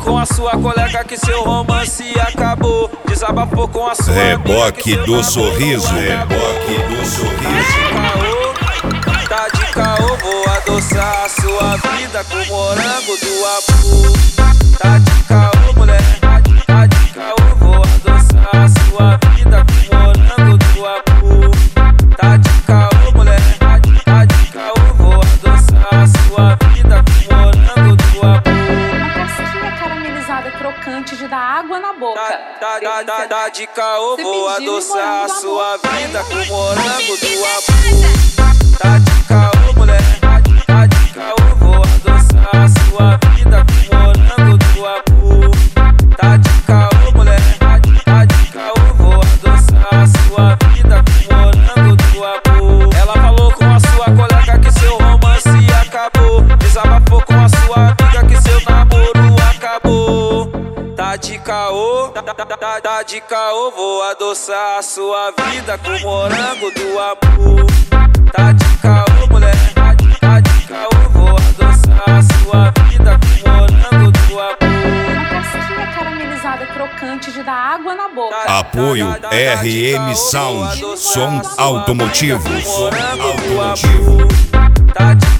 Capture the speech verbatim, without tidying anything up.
com a sua colega que seu romance acabou. Desabafou com a sua Reboque amiga que do sorriso, reboque do sorriso. Tá de caô, vou adoçar a sua vida com morango do amor. Tá de caô, mulher, tá de, tá de caô, vou adoçar a sua vida com morango do amor. Tá de caô, mulher, tá de, tá de caô, vou adoçar a sua vida com morango do amor. Uma casquinha caramelizada crocante de dar água na boca. Tá, tá, tá, tá de caô, Você vou pediu adoçar a morango do sua amor. vida com morango do amor. Tá de caô, mulher, tá de, tá de caô, vou adoçar a sua vida com morango do amor. Tá de caô, mulher, tá de, tá de caô, vou adoçar a sua vida com morango do amor. Ela falou com a sua colega que seu romance acabou. Desabafou com a sua amiga que seu namoro acabou. Tá de caô, tá, tá, tá, tá de caô, vou adoçar a sua vida com morango do amor. Tá de caô, mulher, tá de, tá de caô, vou adoçar a sua vida com morango do amor. Uma casquinha caramelizada crocante de dar água na boca. Apoio R M Sound, som automotivo, som automotivo. Tá de